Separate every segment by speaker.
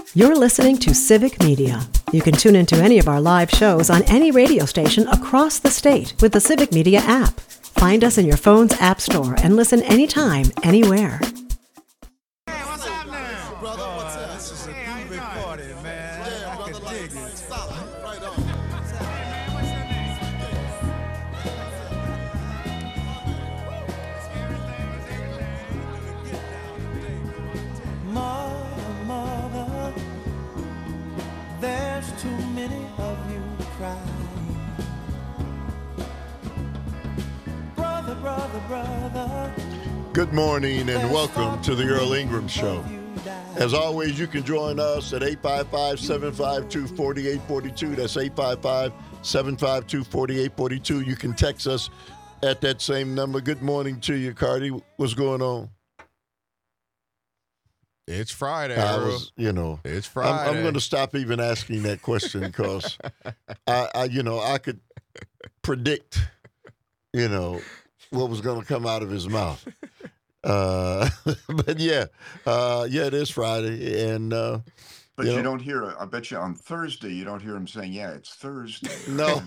Speaker 1: You're listening to Civic Media. You can tune into any of our live shows on any radio station across the state with the Civic Media app. Find us in your phone's app store and listen anytime, anywhere.
Speaker 2: Hey, what's happening?
Speaker 3: Brother, what's up?
Speaker 2: This is a groovy party, man.
Speaker 3: Yeah,
Speaker 2: I
Speaker 3: brother,
Speaker 2: can
Speaker 3: like
Speaker 2: dig
Speaker 3: this.
Speaker 2: it.
Speaker 3: Solid. Right on.
Speaker 2: Hey, man, what's your name?
Speaker 4: Mother, there's too many of you crying. Brother.
Speaker 3: Good morning and welcome to the Earl Ingram Show. As always, you can join us at 855-752-4842. That's 855-752-4842. You can text us at that same number. Good morning to you, Cardi. What's going on?
Speaker 5: It's Friday.
Speaker 3: It's
Speaker 5: Friday.
Speaker 3: I'm going to stop even asking that question because I could predict, what was going to come out of his mouth. But it is Friday, and
Speaker 6: But you don't hear, I bet you on Thursday, you don't hear him saying, yeah, it's Thursday.
Speaker 3: No.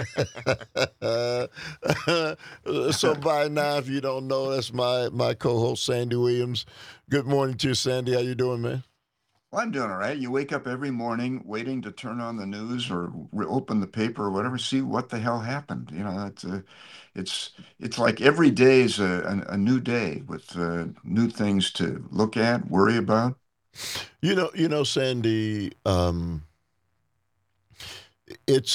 Speaker 3: So by now, if you don't know, that's my co-host, Sandy Williams. Good morning to you, Sandy. How you doing, man?
Speaker 6: Well, I'm doing all right. You wake up every morning waiting to turn on the news or open the paper or whatever, see what the hell happened. It's like every day is a new day with new things to look at, worry about.
Speaker 3: Sandy, it's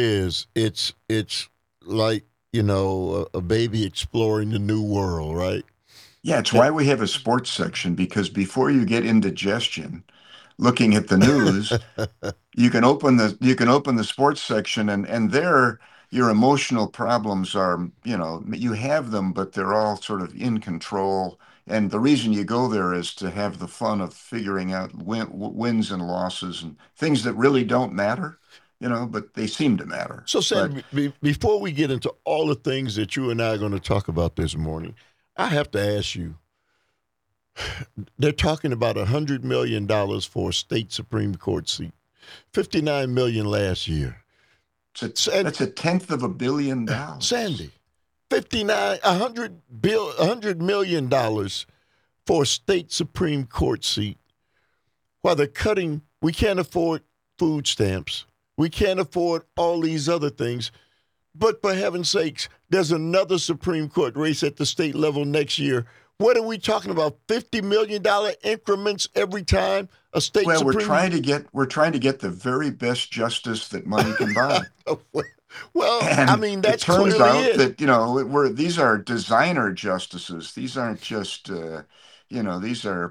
Speaker 3: like, a baby exploring the new world, right?
Speaker 6: Yeah, it's why we have a sports section, because before you get indigestion looking at the news, you can open the sports section and there your emotional problems are, you have them, but they're all sort of in control. And the reason you go there is to have the fun of figuring out wins and losses and things that really don't matter, but they seem to matter.
Speaker 3: So, Sam, before we get into all the things that you and I are going to talk about this morning, I have to ask you, they're talking about $100 million for a state Supreme Court seat, $59 million last year.
Speaker 6: That's $1/10 billion.
Speaker 3: Sandy, $100 million for a state Supreme Court seat. While they're cutting, we can't afford food stamps. We can't afford all these other things. But for heaven's sakes, there's another Supreme Court race at the state level next year. What are we talking about? $50 million increments every time a state Supreme Court?
Speaker 6: We're trying to get the very best justice that money can buy.
Speaker 3: Well,
Speaker 6: and
Speaker 3: that's
Speaker 6: it turns
Speaker 3: clearly
Speaker 6: out
Speaker 3: it.
Speaker 6: that these are designer justices. These aren't just these are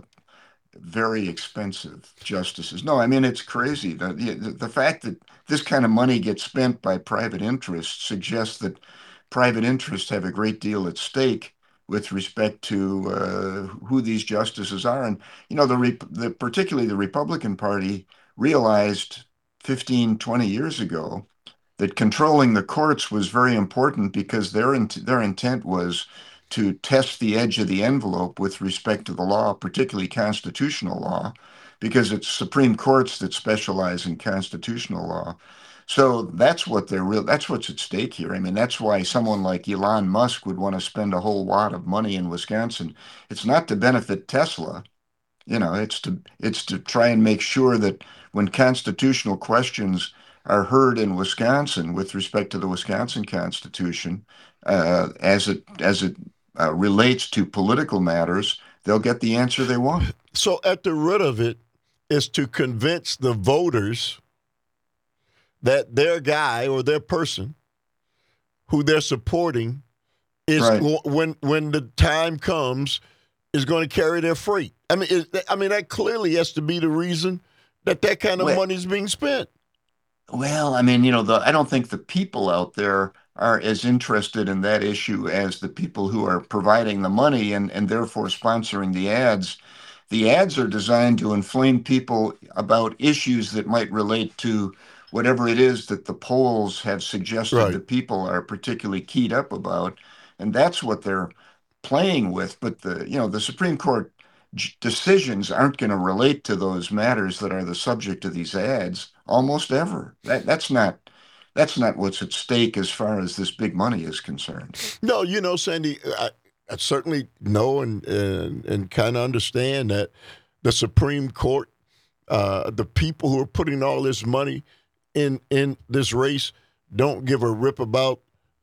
Speaker 6: very expensive justices. No, it's crazy. The fact that this kind of money gets spent by private interests suggests that private interests have a great deal at stake with respect to who these justices are. And, particularly the Republican Party realized 15, 20 years ago that controlling the courts was very important because their intent was to test the edge of the envelope with respect to the law, particularly constitutional law, because it's Supreme Courts that specialize in constitutional law. So that's what's at stake here. That's why someone like Elon Musk would want to spend a whole lot of money in Wisconsin. It's not to benefit Tesla, it's to try and make sure that when constitutional questions are heard in Wisconsin with respect to the Wisconsin Constitution, as it relates to political matters, they'll get the answer they want.
Speaker 3: So at the root of it is to convince the voters that their guy or their person who they're supporting is
Speaker 6: Right.
Speaker 3: when the time comes is going to carry their freight. That clearly has to be the reason that kind of money is being spent.
Speaker 6: Well, I don't think the people out there are as interested in that issue as the people who are providing the money and therefore sponsoring the ads. The ads are designed to inflame people about issues that might relate to whatever it is that the polls have suggested
Speaker 3: Right.
Speaker 6: that people are particularly keyed up about. And that's what they're playing with. But the Supreme Court decisions aren't going to relate to those matters that are the subject of these ads almost ever. That's not what's at stake as far as this big money is concerned.
Speaker 3: No, Sandy, I certainly know and kind of understand that the Supreme Court, the people who are putting all this money in this race, don't give a rip about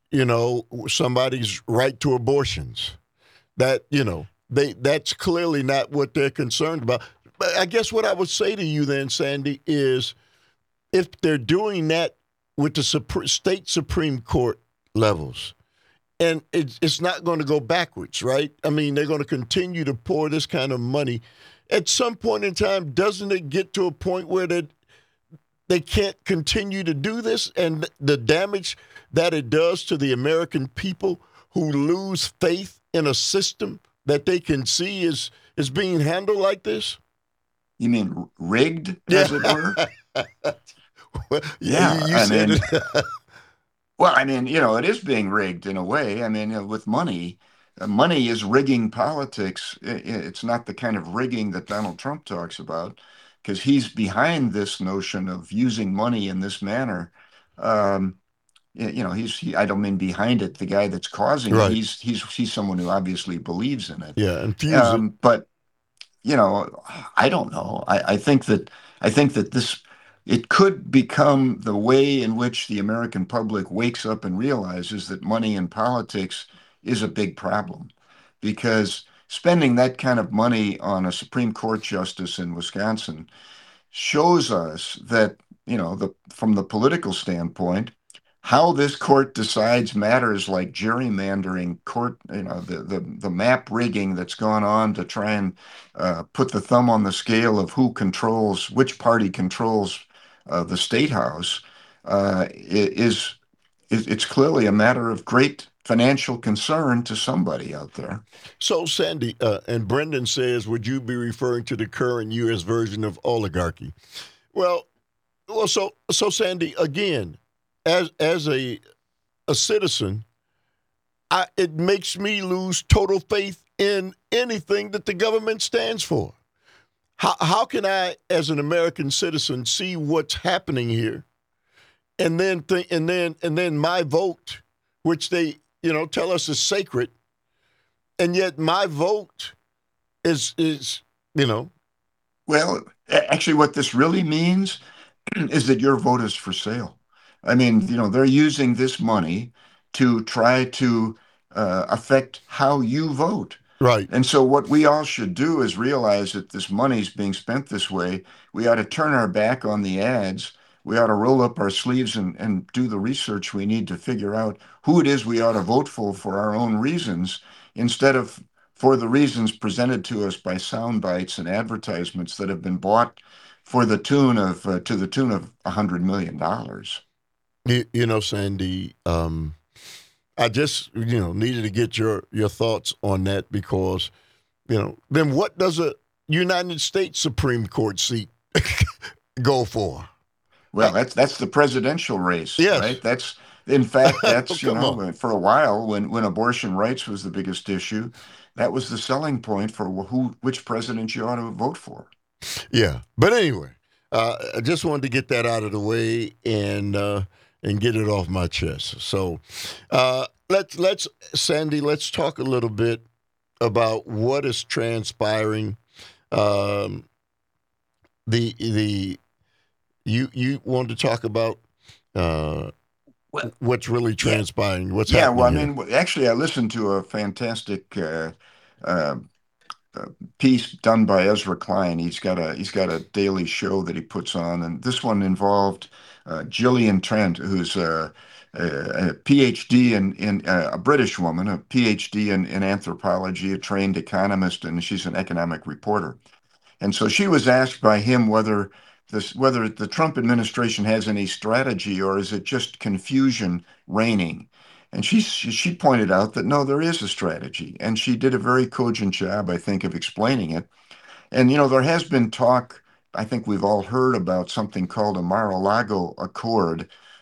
Speaker 3: somebody's right to abortions. That's clearly not what they're concerned about. But I guess what I would say to you then, Sandy, is if they're doing that with the state Supreme Court levels, and it's not going to go backwards, right? I mean, they're going to continue to pour this kind of money. At some point in time, doesn't it get to a point where they can't continue to do this, and the damage that it does to the American people who lose faith in a system that they can see is being handled like this?
Speaker 6: You mean rigged, as it were?
Speaker 3: Well,
Speaker 6: Yeah,
Speaker 3: you
Speaker 6: I
Speaker 3: said
Speaker 6: mean,
Speaker 3: it.
Speaker 6: well, I mean, it is being rigged in a way. I mean, with money, money is rigging politics. It's not the kind of rigging that Donald Trump talks about, because he's behind this notion of using money in this manner. Um, I don't mean behind it, the guy that's causing it.
Speaker 3: Right.
Speaker 6: He's someone who obviously believes in it.
Speaker 3: Yeah, infuse it.
Speaker 6: But I don't know. I think that this it could become the way in which the American public wakes up and realizes that money in politics is a big problem, because spending that kind of money on a Supreme Court justice in Wisconsin shows us that, from the political standpoint, how this court decides matters like gerrymandering, court, the map rigging that's gone on to try and put the thumb on the scale of which party controls the state house, it's clearly a matter of great financial concern to somebody out there.
Speaker 3: So, Sandy, and Brendan says, would you be referring to the current U.S. version of oligarchy? Well, so Sandy, again, as a citizen, it makes me lose total faith in anything that the government stands for. How can I, as an American citizen, see what's happening here, and then my vote, which they tell us is sacred, and yet my vote is
Speaker 6: Well, actually, what this really means is that your vote is for sale. I mean, they're using this money to try to affect how you vote.
Speaker 3: right.
Speaker 6: And so, what we all should do is realize that this money is being spent this way. We ought to turn our back on the ads. We ought to roll up our sleeves and do the research we need to figure out who it is we ought to vote for our own reasons, instead of for the reasons presented to us by sound bites and advertisements that have been bought to the tune of $100 million.
Speaker 3: Sandy, I just needed to get your thoughts on that, because then what does a United States Supreme Court seat go for?
Speaker 6: Well, that's the presidential race,
Speaker 3: Yes.
Speaker 6: right? In fact,
Speaker 3: Come on.
Speaker 6: for a while when abortion rights was the biggest issue, that was the selling point for which president you ought to vote for.
Speaker 3: Yeah, but anyway, I just wanted to get that out of the way and get it off my chest. So Sandy, let's talk a little bit about what is transpiring. You wanted to talk about
Speaker 6: Well,
Speaker 3: what's really transpiring, what's
Speaker 6: yeah.
Speaker 3: happening
Speaker 6: Well, I
Speaker 3: here.
Speaker 6: mean, actually, I listened to a fantastic piece done by Ezra Klein. He's got a daily show that he puts on, and this one involved Gillian Trent, who's a PhD in a British woman, a PhD in anthropology, a trained economist, and she's an economic reporter. And so she was asked by him whether the Trump administration has any strategy, or is it just confusion reigning? And she pointed out that no, there is a strategy, and she did a very cogent job, I think, of explaining it. And there has been talk. I think we've all heard about something called a Mar-a-Lago Accord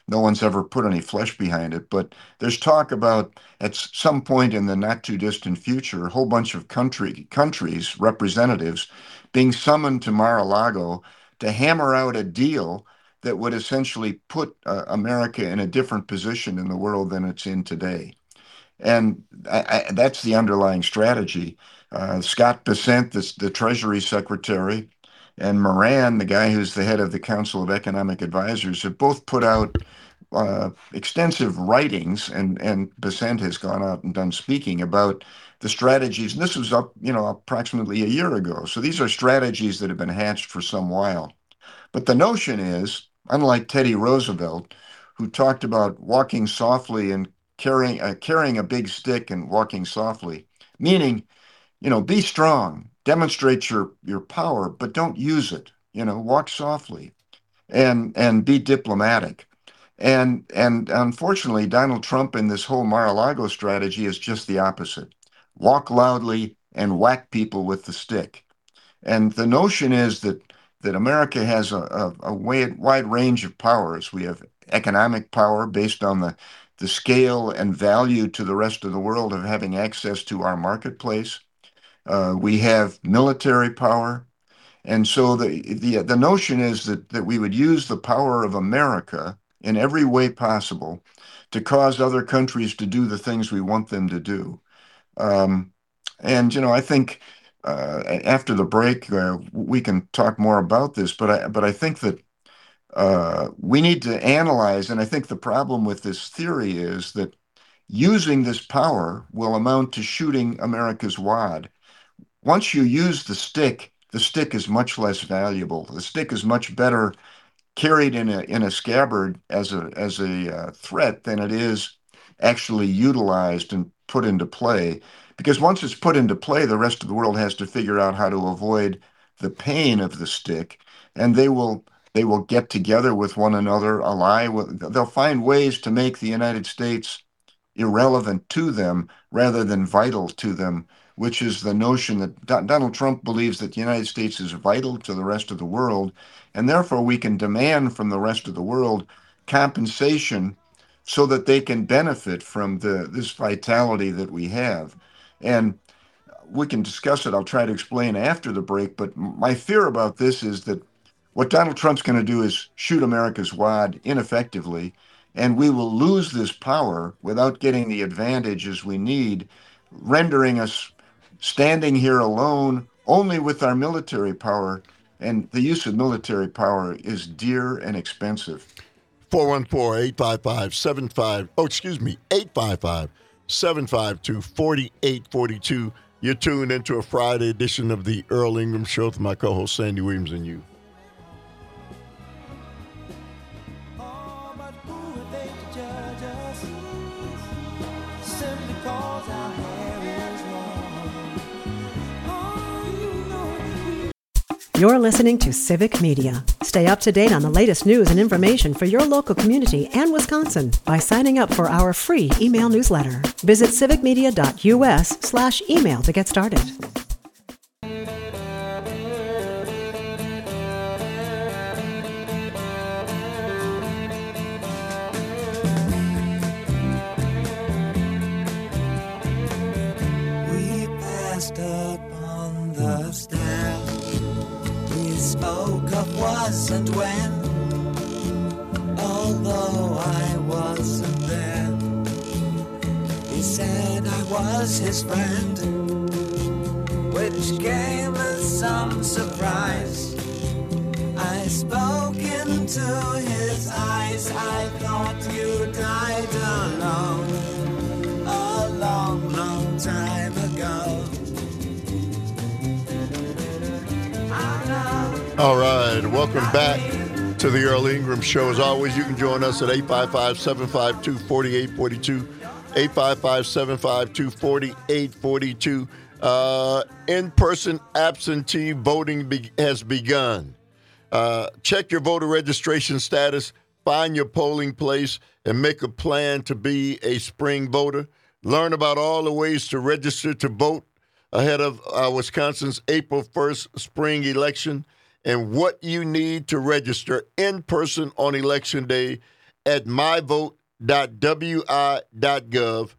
Speaker 6: No one's ever put any flesh behind it, but there's talk about at some point in the not too distant future, a whole bunch of countries, representatives, being summoned to Mar-a-Lago to hammer out a deal that would essentially put America in a different position in the world than it's in today. And that's the underlying strategy. Scott Bessent, the Treasury Secretary, and Moran, the guy who's the head of the Council of Economic Advisors, have both put out extensive writings, and Bessent has gone out and done speaking about the strategies. And this was approximately a year ago. So these are strategies that have been hatched for some while. But the notion is, unlike Teddy Roosevelt, who talked about walking softly and carrying a big stick and walking softly, meaning, be strong, demonstrate your power, but don't use it. Walk softly and be diplomatic. And unfortunately, Donald Trump in this whole Mar-a-Lago strategy is just the opposite. Walk loudly and whack people with the stick. And the notion is that America has a wide range of powers. We have economic power based on the scale and value to the rest of the world of having access to our marketplace. We have military power. And so the notion is that we would use the power of America in every way possible to cause other countries to do the things we want them to do. I think after the break, we can talk more about this, but I think that we need to analyze, and I think the problem with this theory is that using this power will amount to shooting America's wad. Once you use the stick is much less valuable. The stick is much better carried in a scabbard as a threat than it is actually utilized and put into play. Because once it's put into play, the rest of the world has to figure out how to avoid the pain of the stick, and they will get together with one another, ally. They'll find ways to make the United States irrelevant to them rather than vital to them, which is the notion that Donald Trump believes that the United States is vital to the rest of the world, and therefore we can demand from the rest of the world compensation so that they can benefit from this vitality that we have. And we can discuss it. I'll try to explain after the break, but my fear about this is that what Donald Trump's going to do is shoot America's wad ineffectively, and we will lose this power without getting the advantages we need, rendering us standing here alone only with our military power, and the use of military power is dear and expensive.
Speaker 3: 855-752-4842. You're tuned into a Friday edition of the Earl Ingram Show with my co-host Sandy Williams and you.
Speaker 4: Oh, but who are they to judge us? Simply 'cause our hair is long. Oh, you know we
Speaker 1: You're listening to Civic Media. Stay up to date on the latest news and information for your local community and Wisconsin by signing up for our free email newsletter. Visit civicmedia.us/email to get started.
Speaker 4: We passed up on the stair. We spoke of was and when, although I wasn't there. He said I was his friend, which came as some surprise. I spoke into his eyes. I thought you died alone a long, long time ago.
Speaker 3: All right, welcome back to the Earl Ingram Show. As always, you can join us at 855-752-4842, 855-752-4842. In-person absentee voting has begun. Check your voter registration status, find your polling place, and make a plan to be a spring voter. Learn about all the ways to register to vote ahead of Wisconsin's April 1st spring election and what you need to register in person on Election Day at myvote.wi.gov,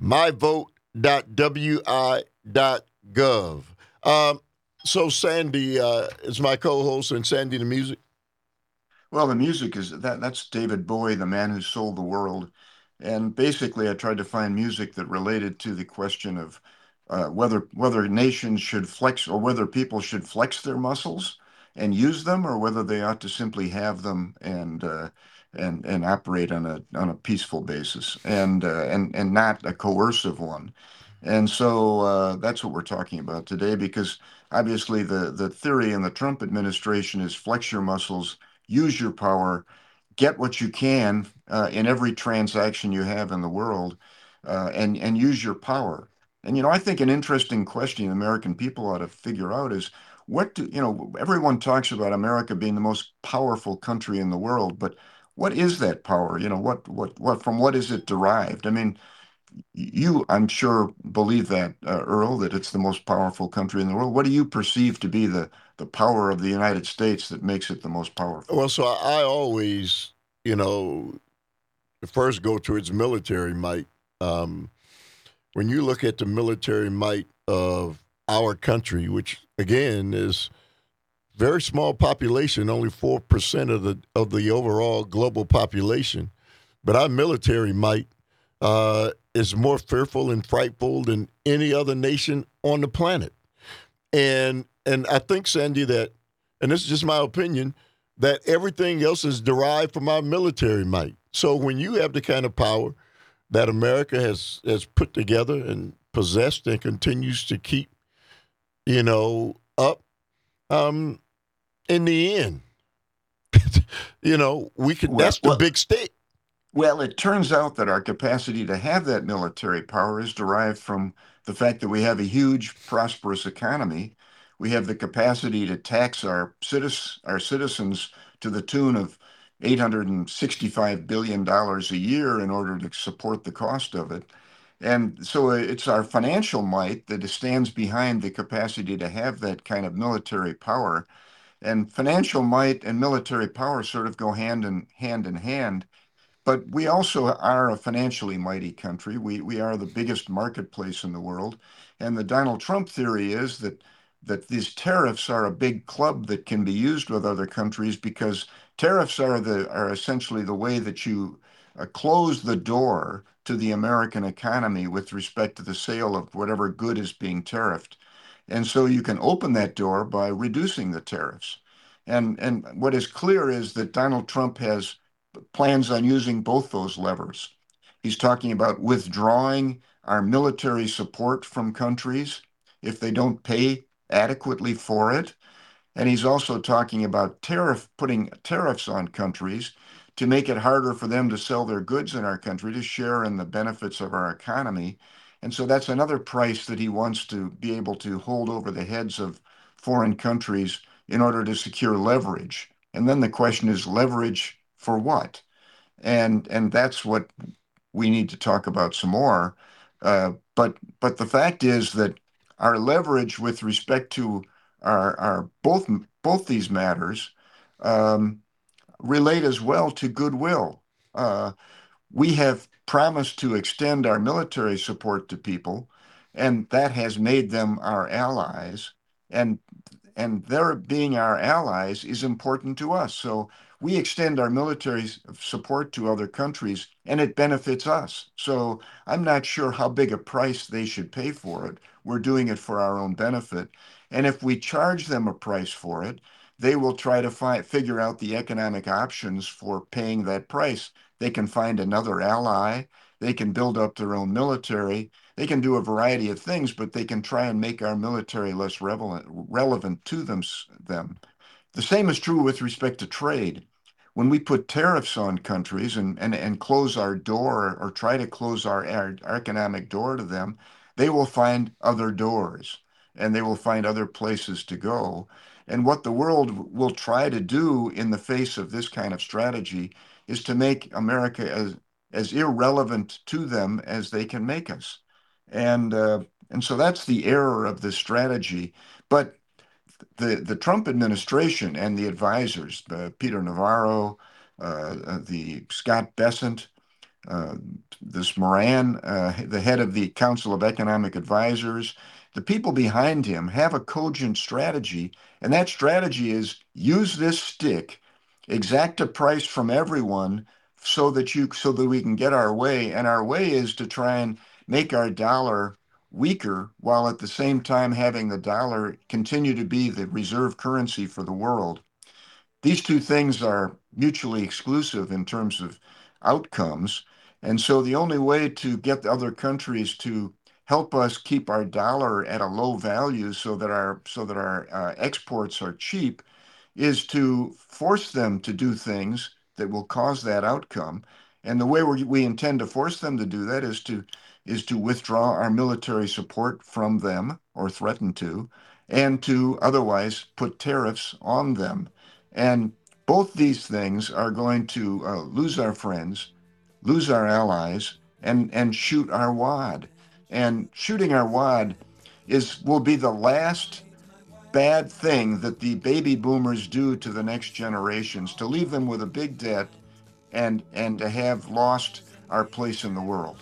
Speaker 3: myvote.wi.gov. So Sandy is my co-host, and Sandy, the music.
Speaker 6: Well, the music is that's David Bowie, the man who sold the world. And basically, I tried to find music that related to the question of whether nations should flex, or whether people should flex their muscles and use them, or whether they ought to simply have them and operate on a peaceful basis and not a coercive one. And so that's what we're talking about today, because obviously the theory in the Trump administration is flex your muscles, use your power, get what you can in every transaction you have in the world, and use your power. And I think an interesting question American people ought to figure out is, everyone talks about America being the most powerful country in the world, but what is that power? From what is it derived? I mean, you, I'm sure, believe that, Earl, that it's the most powerful country in the world. What do you perceive to be the power of the United States that makes it the most powerful?
Speaker 3: Well, so I always, first go to its military might. When you look at the military might of our country, which again is very small population, only 4% of the overall global population, but our military might is more fearful and frightful than any other nation on the planet. And I think, Sandy, that, and this is just my opinion, that everything else is derived from our military might. So when you have the kind of power that America has put together and possessed and continues to keep, up, in the end, we could. That's the big stake.
Speaker 6: Well, it turns out that our capacity to have that military power is derived from the fact that we have a huge, prosperous economy. We have the capacity to tax our citizens to the tune of $865 billion a year in order to support the cost of it. And so it's our financial might that stands behind the capacity to have that kind of military power. And financial might and military power sort of go hand in hand. But we also are a financially mighty country. We are the biggest marketplace in the world. And the Donald Trump theory is that these tariffs are a big club that can be used with other countries, because tariffs are essentially the way that you close the door to the American economy with respect to the sale of whatever good is being tariffed. And so you can open that door by reducing the tariffs. And what is clear is that Donald Trump plans on using both those levers. He's talking about withdrawing our military support from countries if they don't pay adequately for it. And he's also talking about putting tariffs on countries to make it harder for them to sell their goods in our country, to share in the benefits of our economy. And so that's another price that he wants to be able to hold over the heads of foreign countries in order to secure leverage. And then the question is, leverage for what? And that's what we need to talk about some more. But the fact is that our leverage with respect to our both these matters relate as well to goodwill. We have promised to extend our military support to people, and that has made them our allies. And their being our allies is important to us. So we extend our military support to other countries, and it benefits us. So I'm not sure how big a price they should pay for it. We're doing it for our own benefit. And if we charge them a price for it, they will try to figure out the economic options for paying that price. They can find another ally. They can build up their own military. They can do a variety of things, but they can try and make our military less relevant to them. The same is true with respect to trade. When we put tariffs on countries and close our door, or try to close our economic door to them, they will find other doors, and they will find other places to go. And what the world will try to do in the face of this kind of strategy is to make America as irrelevant to them as they can make us. And so that's the error of this strategy. But the Trump administration and the advisors, Peter Navarro, the Scott Bessent, this Moran, the head of the Council of Economic Advisors, the people behind him have a cogent strategy, and that strategy is use this stick, exact a price from everyone so that we can get our way, and our way is to try and make our dollar weaker while at the same time having the dollar continue to be the reserve currency for the world. These two things are mutually exclusive in terms of outcomes. And so the only way to get the other countries to help us keep our dollar at a low value so that our exports are cheap is to force them to do things that will cause that outcome. And the way we intend to force them to do that is to withdraw our military support from them or threaten to, and to otherwise put tariffs on them. And both these things are going to lose our friends, lose our allies, and shoot our wad. And shooting our wad will be the last bad thing that the baby boomers do to the next generations, to leave them with a big debt and to have lost our place in the world.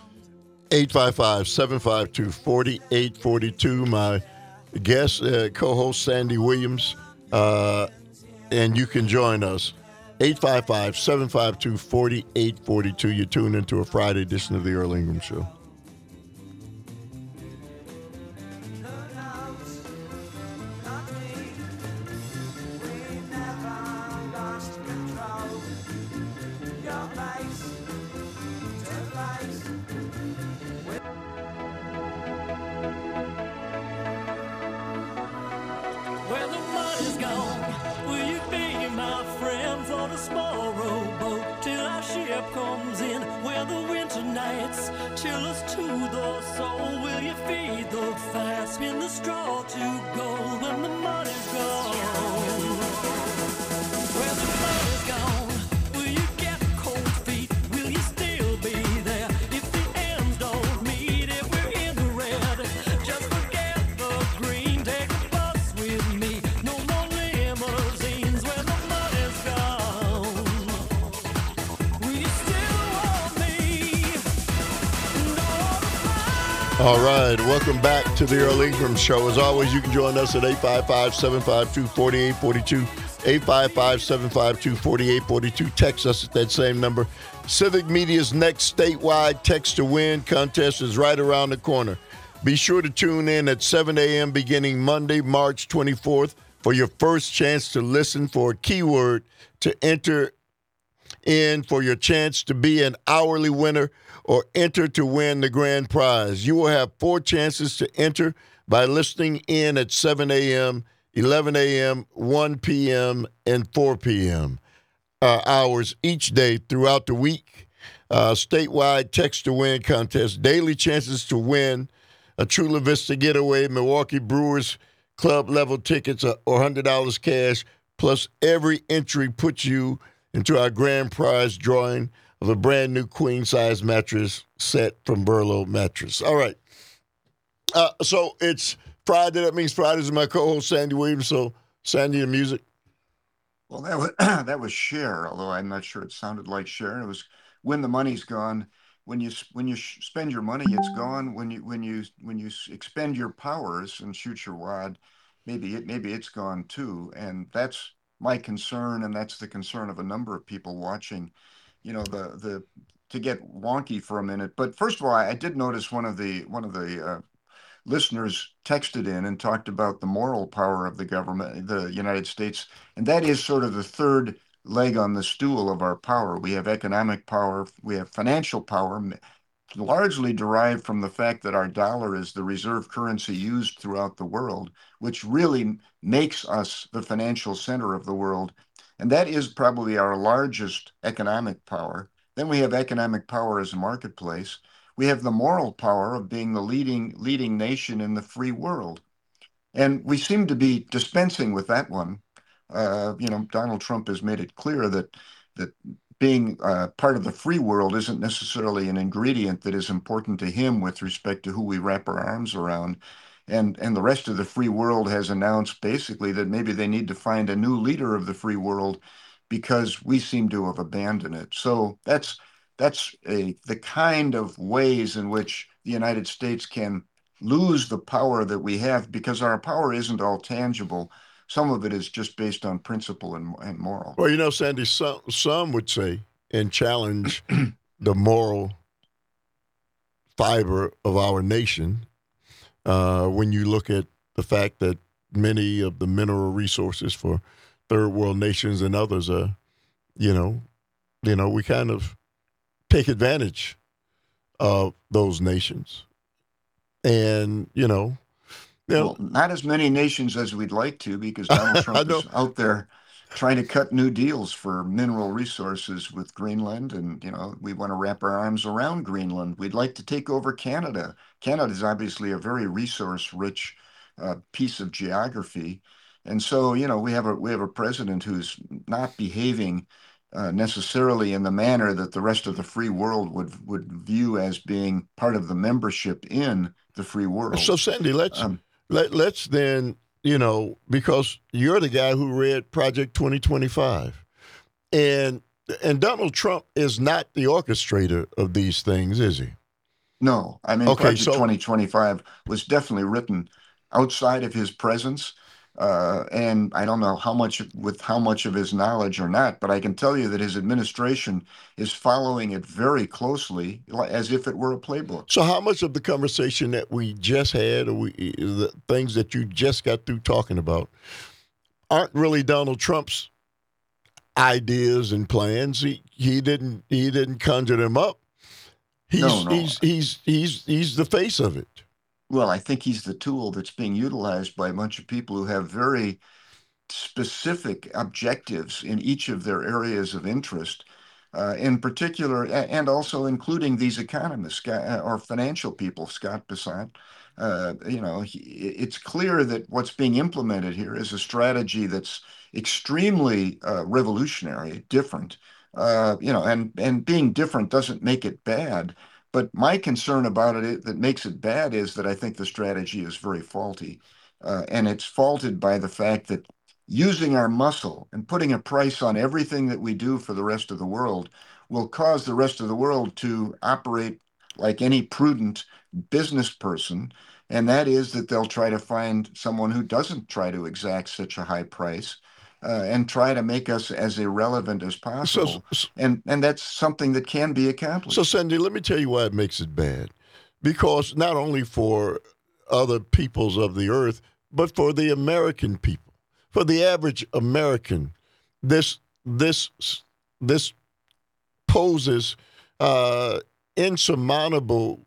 Speaker 3: 855-752-4842. My guest, co-host Sandy Williams, and you can join us. 855-752-4842. You tune into a Friday edition of the Earl Ingram Show.
Speaker 5: Where the money's gone, will you be my friend for the small rowboat till our ship comes in? Where the winter nights chill us to the soul, will you feed the fast in the straw to gold when the money's gone? Where the money's gone, will you get cold feet? Will you still be there if the ends don't meet? If we're in the red, just forget the green. Take a bus with me, no more limousines. Where the money's gone, will you still want me?
Speaker 3: All right, welcome back to the Earl Ingram Show. As always, you can join us at 855-752-4842, 855-752-4842. Text us at that same number. Civic Media's next statewide Text to Win contest is right around the corner. Be sure to tune in at 7 a.m. beginning Monday, March 24th for your first chance to listen for a keyword to enter in for your chance to be an hourly winner or enter to win the grand prize. You will have 4 chances to enter by listening in at 7 a.m., 11 a.m., 1 p.m., and 4 p.m. Hours each day throughout the week. Statewide Text to Win contest. Daily chances to win a Chula Vista Getaway, Milwaukee Brewers Club level tickets, or $100 cash. Plus, every entry puts you into our grand prize drawing of a brand new queen-size mattress set from Burlow Mattress. All right. So it's Friday. That means Friday's my co-host, Sandy Williams. So, Sandy, the music.
Speaker 6: Well, that was Cher, although I'm not sure it sounded like Cher. It was When the Money's Gone. When you spend your money, it's gone. When you expend your powers and shoot your wad, maybe it's gone too. And that's my concern, and that's the concern of a number of people watching. You know, to get wonky for a minute. But first of all, I did notice one of the listeners texted in and talked about the moral power of the government, the United States, and that is sort of the third leg on the stool of our power. We have economic power, we have financial power, largely derived from the fact that our dollar is the reserve currency used throughout the world, which really makes us the financial center of the world. And that is probably our largest economic power. Then we have economic power as a marketplace. We have the moral power of being the leading nation in the free world. And we seem to be dispensing with that one. Donald Trump has made it clear that being part of the free world isn't necessarily an ingredient that is important to him with respect to who we wrap our arms around. And the rest of the free world has announced basically that maybe they need to find a new leader of the free world because we seem to have abandoned it. So that's the kind of ways in which the United States can lose the power that we have, because our power isn't all tangible. Some of it is just based on principle and moral.
Speaker 3: Well, Sandy, some would say and challenge the moral fiber of our nation when you look at the fact that many of the mineral resources for third world nations and others are, we kind of take advantage of those nations. And,
Speaker 6: Well, not as many nations as we'd like to, because Donald Trump is out there trying to cut new deals for mineral resources with Greenland. And, we want to wrap our arms around Greenland. We'd like to take over Canada. Canada is obviously a very resource-rich piece of geography. And so, we have a president who's not behaving necessarily in the manner that the rest of the free world would view as being part of the membership in the free world.
Speaker 3: So, Sandy, let's then, because you're the guy who read Project 2025, and Donald Trump is not the orchestrator of these things, is he?
Speaker 6: No, Project 2025 was definitely written outside of his presence. And I don't know how much of his knowledge or not, but I can tell you that his administration is following it very closely, as if it were a playbook.
Speaker 3: So how much of the conversation that we just had, or the things that you just got through talking about, aren't really Donald Trump's ideas and plans? He didn't conjure them up. He's the face of it.
Speaker 6: Well, I think he's the tool that's being utilized by a bunch of people who have very specific objectives in each of their areas of interest, in particular, and also including these economists or financial people, Scott Bessent. It's clear that what's being implemented here is a strategy that's extremely revolutionary, different, and being different doesn't make it bad. But my concern about it that makes it bad is that I think the strategy is very faulty. And it's faulted by the fact that using our muscle and putting a price on everything that we do for the rest of the world will cause the rest of the world to operate like any prudent business person. And that is that they'll try to find someone who doesn't try to exact such a high price. And try to make us as irrelevant as possible. And that's something that can be accomplished.
Speaker 3: So, Sandy, let me tell you why it makes it bad. Because not only for other peoples of the earth, but for the American people, for the average American, this poses insurmountable,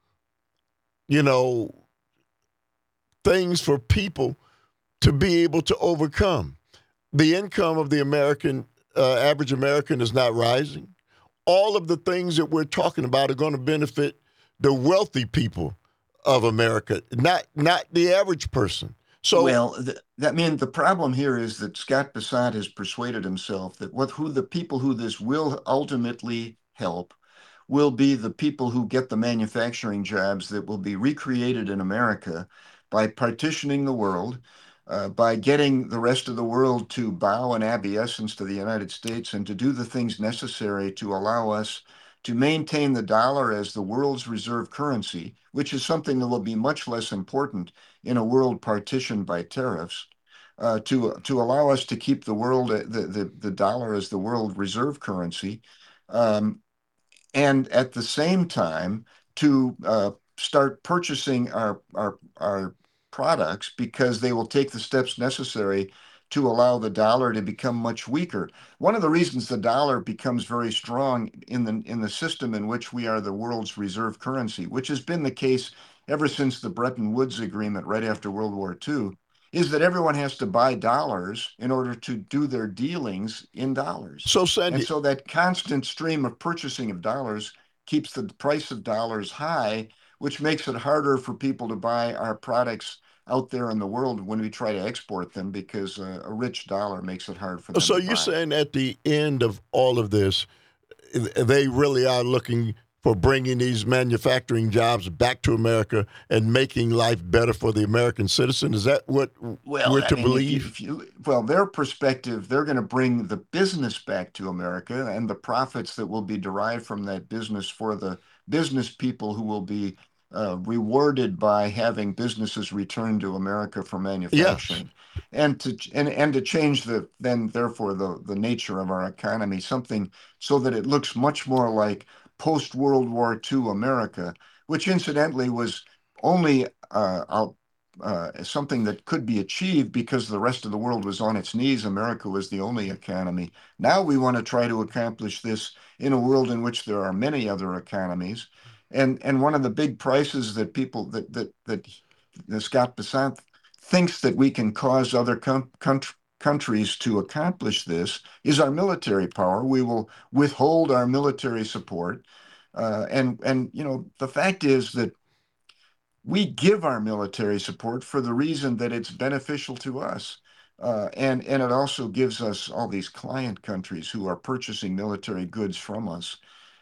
Speaker 3: things for people to be able to overcome. The income of the average American is not rising. All of the things that we're talking about are going to benefit the wealthy people of America, not the average person. So,
Speaker 6: the problem here is that Scott Bessent has persuaded himself that the people who this will ultimately help will be the people who get the manufacturing jobs that will be recreated in America by partitioning the world. By getting the rest of the world to bow in acquiescence to the United States and to do the things necessary to allow us to maintain the dollar as the world's reserve currency, which is something that will be much less important in a world partitioned by tariffs, to allow us to keep the dollar as the world reserve currency, and at the same time to start purchasing our products, because they will take the steps necessary to allow the dollar to become much weaker. One of the reasons the dollar becomes very strong in the system in which we are the world's reserve currency, which has been the case ever since the Bretton Woods Agreement right after World War II, is that everyone has to buy dollars in order to do their dealings in dollars.
Speaker 3: So, Sandy,
Speaker 6: and so that constant stream of purchasing of dollars keeps the price of dollars high, which makes it harder for people to buy our products out there in the world when we try to export them, because a rich dollar makes it hard for them to buy.
Speaker 3: So you're saying at the end of all of this, they really are looking for bringing these manufacturing jobs back to America and making life better for the American citizen? Is that what we're to believe?
Speaker 6: Well, their perspective, they're going to bring the business back to America and the profits that will be derived from that business for the business people who will be rewarded by having businesses return to America for manufacturing, and to change therefore the nature of our economy, something so that it looks much more like post-World War II America, which incidentally was only something that could be achieved because the rest of the world was on its knees. America was the only economy. Now we want to try to accomplish this in a world in which there are many other economies. And one of the big prices that people that Scott Bessant thinks that we can cause other countries to accomplish this is our military power. We will withhold our military support, and the fact is that we give our military support for the reason that it's beneficial to us. And it also gives us all these client countries who are purchasing military goods from us.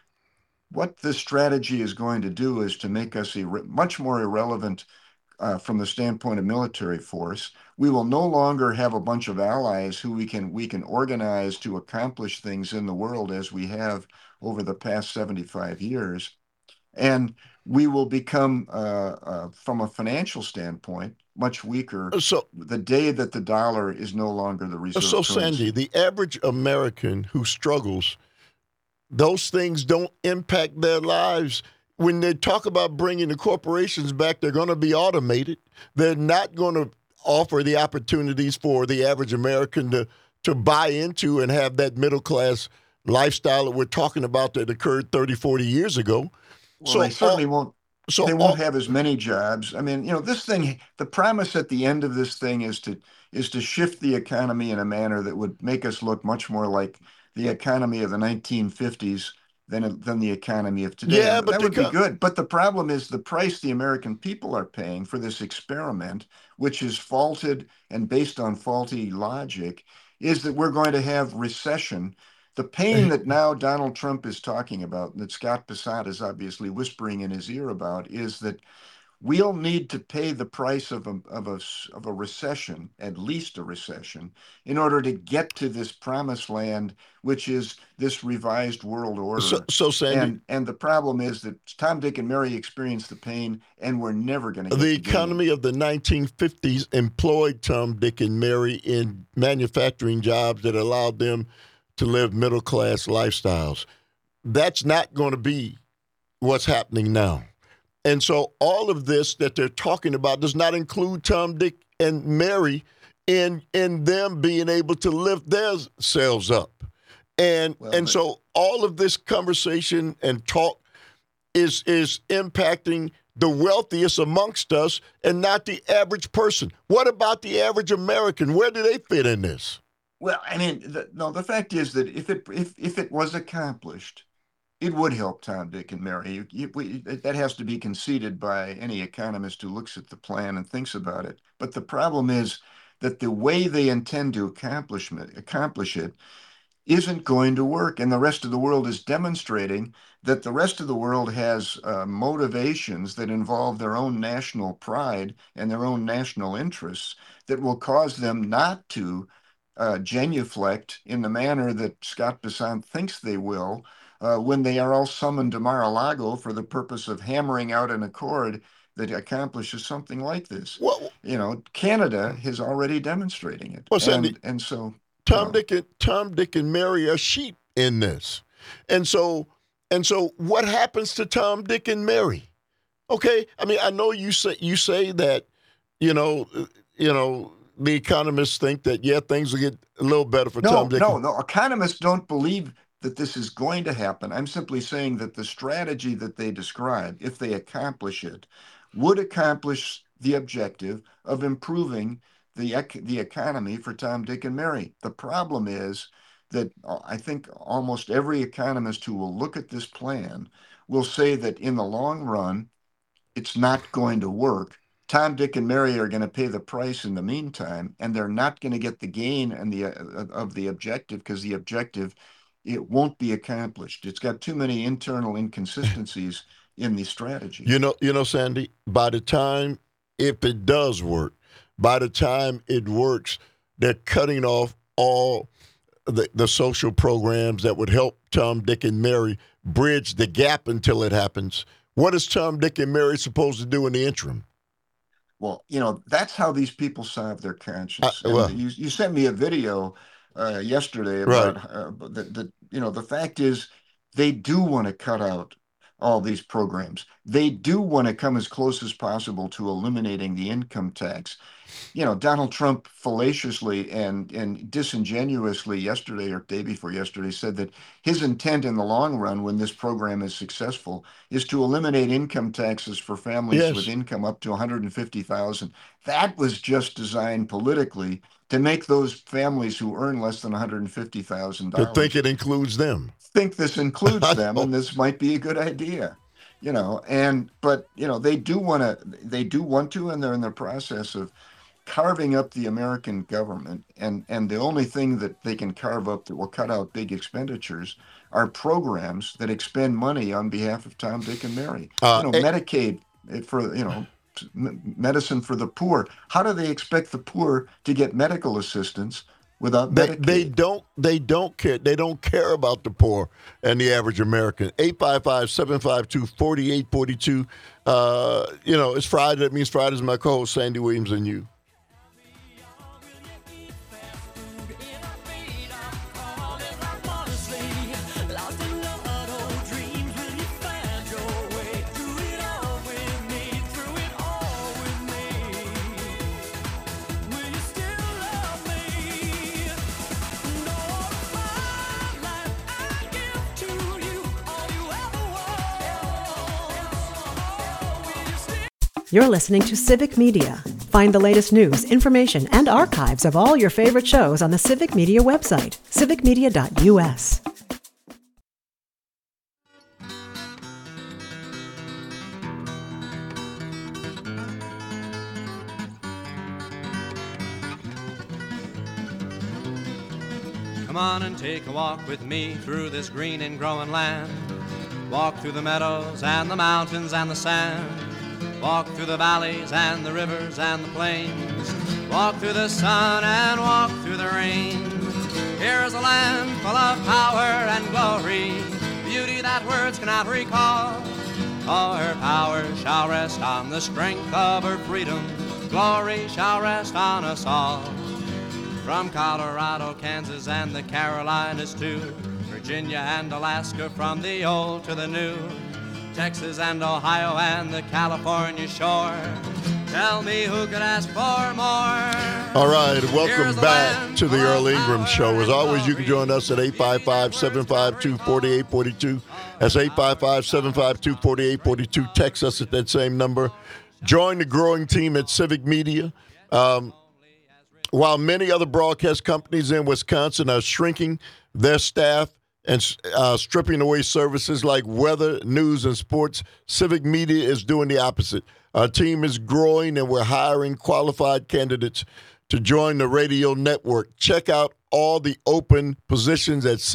Speaker 6: What this strategy is going to do is to make us much more irrelevant from the standpoint of military force. We will no longer have a bunch of allies who we can organize to accomplish things in the world as we have over the past 75 years. And we will become, from a financial standpoint, much weaker the day that the dollar is no longer the reserve currency.
Speaker 3: Sandy, the average American who struggles, those things don't impact their lives. When they talk about bringing the corporations back, they're going to be automated. They're not going to offer the opportunities for the average American to buy into and have that middle-class lifestyle that we're talking about that occurred 30, 40 years ago.
Speaker 6: Well, so they certainly won't. They won't have as many jobs. I mean, this thing, the promise at the end of this thing is to shift the economy in a manner that would make us look much more like the economy of the 1950s than the economy of today.
Speaker 3: Yeah, but
Speaker 6: that would be good. But the problem is the price the American people are paying for this experiment, which is faulted and based on faulty logic, is that we're going to have recession. The pain that now Donald Trump is talking about, and that Scott Bessant is obviously whispering in his ear about, is that we'll need to pay the price of a recession, at least a recession, in order to get to this promised land, which is this revised world order.
Speaker 3: So Sandy,
Speaker 6: and the problem is that Tom, Dick, and Mary experienced the pain, and we're never going to get
Speaker 3: the economy of the 1950s employed Tom, Dick, and Mary in manufacturing jobs that allowed them to live middle-class lifestyles. That's not going to be what's happening now. And so all of this that they're talking about does not include Tom, Dick, and Mary in them being able to lift themselves up. So all of this conversation and talk is impacting the wealthiest amongst us and not the average person. What about the average American? Where do they fit in this?
Speaker 6: Well, I mean, the fact is that if it was accomplished, it would help Tom, Dick, and Mary. That has to be conceded by any economist who looks at the plan and thinks about it. But the problem is that the way they intend to accomplish it isn't going to work. And the rest of the world is demonstrating that the rest of the world has motivations that involve their own national pride and their own national interests that will cause them not to genuflect in the manner that Scott Bessant thinks they will when they are all summoned to Mar-a-Lago for the purpose of hammering out an accord that accomplishes something like this.
Speaker 3: Well,
Speaker 6: Canada is already demonstrating it.
Speaker 3: Well, Sandy,
Speaker 6: and so
Speaker 3: Tom, Dick, and Mary are sheep in this. And so what happens to Tom, Dick, and Mary? Okay, I mean, I know you say that, the economists think that, things will get a little better for Tom, Dick.
Speaker 6: No. Economists don't believe that this is going to happen. I'm simply saying that the strategy that they describe, if they accomplish it, would accomplish the objective of improving the economy for Tom, Dick, and Mary. The problem is that I think almost every economist who will look at this plan will say that in the long run, it's not going to work. Tom, Dick, and Mary are going to pay the price in the meantime, and they're not going to get the gain and of the objective, because the objective it won't be accomplished. It's got too many internal inconsistencies in the strategy.
Speaker 3: You know, Sandy, by the time, if it does work, by the time it works, they're cutting off all the social programs that would help Tom, Dick, and Mary bridge the gap until it happens. What is Tom, Dick, and Mary supposed to do in the interim?
Speaker 6: Well, that's how these people solve their conscience.
Speaker 3: well-
Speaker 6: And you sent me a video yesterday
Speaker 3: Right.
Speaker 6: about the fact is they do want to cut out all these programs. They do want to come as close as possible to eliminating the income tax. Donald Trump fallaciously and disingenuously yesterday or day before yesterday said that his intent in the long run, when this program is successful, is to eliminate income taxes for families
Speaker 3: Yes.
Speaker 6: with income up to $150,000. That was just designed politically to make those families who earn less than $150,000
Speaker 3: To think it includes them.
Speaker 6: think this includes
Speaker 3: I
Speaker 6: them,
Speaker 3: know.
Speaker 6: and this might be a good idea. But they do want to, and they're in the process of carving up the American government, and the only thing that they can carve up that will cut out big expenditures are programs that expend money on behalf of Tom, Dick, and Mary. Medicaid for medicine for the poor. How do they expect the poor to get medical assistance without Medicaid?
Speaker 3: They don't care. They don't care about the poor and the average American. 855-752-4842. It's Friday. That means Friday's my co-host Sandy Williams and you.
Speaker 1: You're listening to Civic Media. Find the latest news, information, and archives of all your favorite shows on the Civic Media website, civicmedia.us.
Speaker 7: Come on and take a walk with me through this green and growing land. Walk through the meadows and the mountains and the sand. Walk through the valleys and the rivers and the plains. Walk through the sun and walk through the rain. Here's a land full of power and glory, beauty that words cannot recall. All her power shall rest on the strength of her freedom. Glory shall rest on us all. From Colorado, Kansas, and the Carolinas to Virginia and Alaska, from the old to the new, Texas and Ohio and the California shore. Tell me who could ask for more.
Speaker 3: All right, welcome
Speaker 7: Here's the
Speaker 3: back
Speaker 7: land
Speaker 3: to the
Speaker 7: full of
Speaker 3: Earl Ingram
Speaker 7: power
Speaker 3: Show. As
Speaker 7: and
Speaker 3: always, you can
Speaker 7: glory.
Speaker 3: join us at 855-752-4842. That's 855-752-4842. Text us at that same number. Join the growing team at Civic Media. While many other broadcast companies in Wisconsin are shrinking their staff and stripping away services like weather, news, and sports, Civic Media is doing the opposite. Our team is growing, and we're hiring qualified candidates to join the radio network. Check out all the open positions at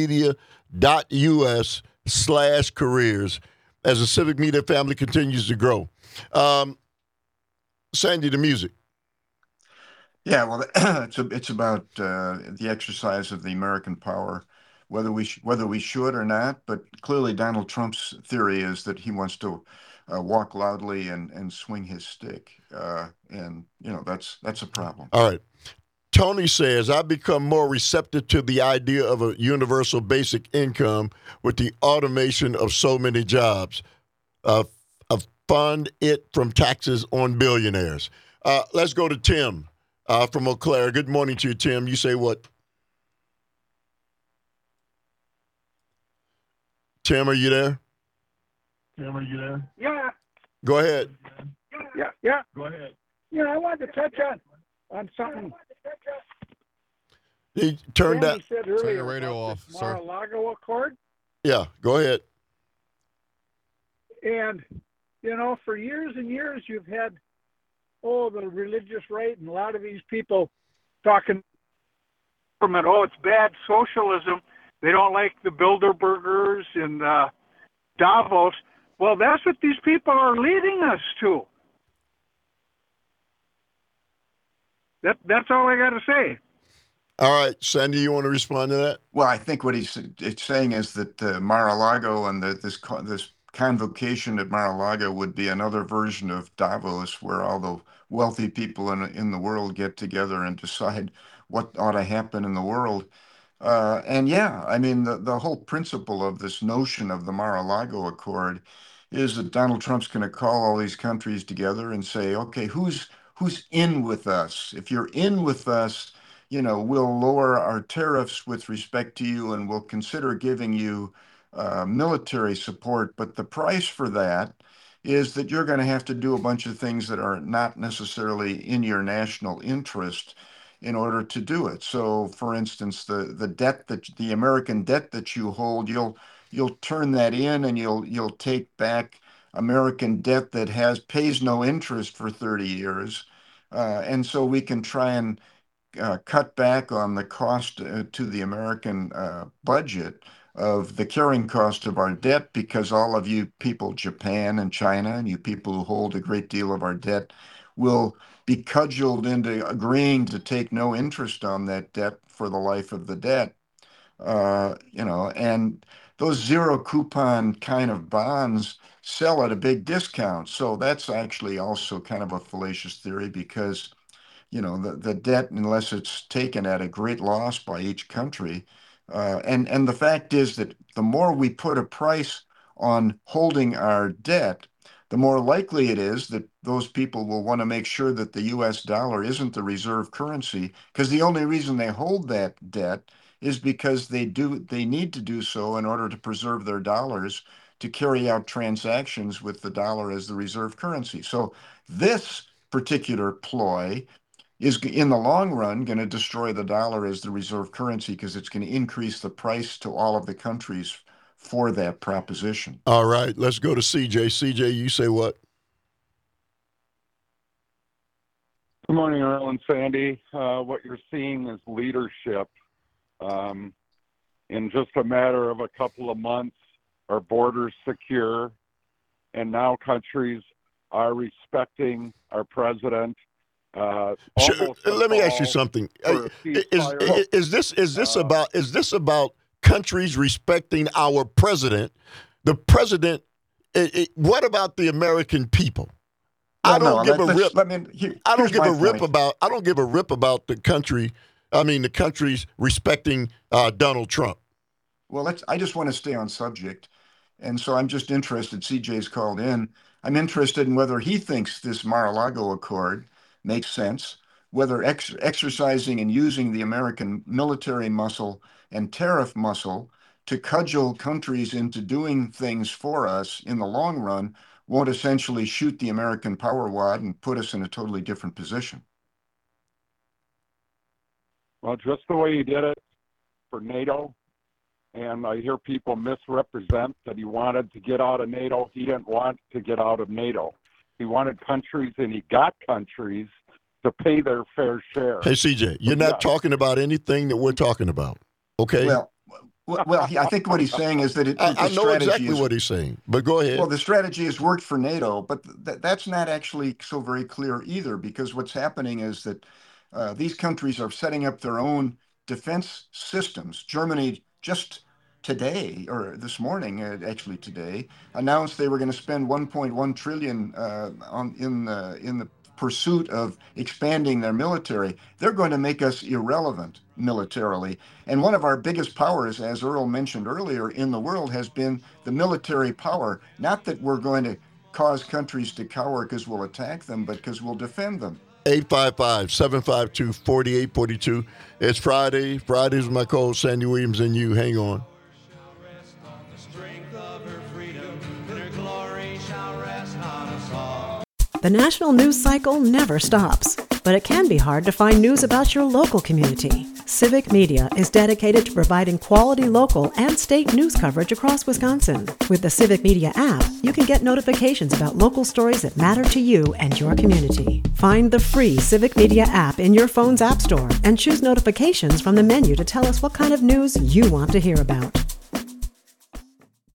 Speaker 3: civicmedia.us/careers as the Civic Media family continues to grow. Sandy, the music.
Speaker 6: Yeah, well, it's about the exercise of the American power, whether we should or not. But clearly, Donald Trump's theory is that he wants to walk loudly and swing his stick, and that's a problem.
Speaker 3: All right. Tony says, I've become more receptive to the idea of a universal basic income with the automation of so many jobs. Fund it from taxes on billionaires. Let's go to Tim from Eau Claire. Good morning to you, Tim. You say what? Tim, are you there?
Speaker 8: Yeah,
Speaker 3: Go ahead.
Speaker 8: yeah. Go ahead. Yeah, I wanted to touch on something
Speaker 3: He turned
Speaker 8: Sandy
Speaker 3: that.
Speaker 8: said earlier
Speaker 9: your radio
Speaker 8: about
Speaker 9: off,
Speaker 8: this
Speaker 9: sir.
Speaker 8: Mar-a-Lago Accord.
Speaker 3: Yeah, go ahead.
Speaker 8: And, for years and years, you've had, the religious right and a lot of these people talking, it's bad socialism. They don't like the Bilderbergers and Davos. Well, that's what these people are leading us to. That's all I got to say.
Speaker 3: All right, Sandy, you want to respond to that?
Speaker 6: Well, I think what it's saying is that Mar-a-Lago and this convocation at Mar-a-Lago would be another version of Davos, where all the wealthy people in the world get together and decide what ought to happen in the world. And yeah, I mean, the whole principle of this notion of the Mar-a-Lago Accord is that Donald Trump's going to call all these countries together and say, okay, who's in with us? If you're in with us, we'll lower our tariffs with respect to you, and we'll consider giving you military support. But the price for that is that you're going to have to do a bunch of things that are not necessarily in your national interest in order to do it. So, for instance, the American debt that you hold, you'll turn that in, and you'll take back American debt that pays no interest for 30 years, and so we can try and cut back on the cost to the American budget of the carrying cost of our debt, because all of you people, Japan and China, and you people who hold a great deal of our debt, will be cudgeled into agreeing to take no interest on that debt for the life of the debt. And those zero coupon kind of bonds sell at a big discount. So that's actually also kind of a fallacious theory, because the debt, unless it's taken at a great loss by each country, and the fact is that the more we put a price on holding our debt, the more likely it is that those people will want to make sure that the U.S. dollar isn't the reserve currency, because the only reason they hold that debt is because they need to do so in order to preserve their dollars to carry out transactions with the dollar as the reserve currency. So this particular ploy is, in the long run, going to destroy the dollar as the reserve currency, because it's going to increase the price to all of the countries for that proposition.
Speaker 3: All right, let's go to CJ. CJ, you say what?
Speaker 9: Good morning, Earl and Sandy. What you're seeing is leadership. In just a matter of a couple of months, our borders secure, and now countries are respecting our president.
Speaker 3: Let me ask you something. Is this about countries respecting our president? The president. What about the American people? I don't give a rip. I don't give a rip about the country. I mean, the countries respecting Donald Trump.
Speaker 6: Well, I just want to stay on subject, and so I'm just interested. CJ's called in. I'm interested in whether he thinks this Mar-a-Lago Accord makes sense, whether exercising and using the American military muscle and tariff muscle to cudgel countries into doing things for us in the long run won't essentially shoot the American power wad and put us in a totally different position.
Speaker 9: Well, just the way he did it for NATO, and I hear people misrepresent that he wanted to get out of NATO. He didn't want to get out of NATO. He wanted countries, and he got countries to pay their fair share.
Speaker 3: Hey, CJ, you're not talking about anything that we're talking about, okay?
Speaker 6: Well, I think what he's saying is that
Speaker 3: I know exactly what he's saying, but go ahead.
Speaker 6: Well, the strategy has worked for NATO, but that's not actually so very clear either, because what's happening is that these countries are setting up their own defense systems. Germany just today, or this morning, actually today, announced they were going to spend 1.1 trillion in the pursuit of expanding their military. They're going to make us irrelevant militarily. And one of our biggest powers, as Earl mentioned earlier, in the world has been the military power. Not that we're going to cause countries to cower because we'll attack them, but because we'll defend them.
Speaker 3: 855-752-4842. It's Friday. Fridays with my co-host Sandy Williams and you. Hang on.
Speaker 1: The national news cycle never stops, but it can be hard to find news about your local community. Civic Media is dedicated to providing quality local and state news coverage across Wisconsin. With the Civic Media app, you can get notifications about local stories that matter to you and your community. Find the free Civic Media app in your phone's app store and choose notifications from the menu to tell us what kind of news you want to hear about.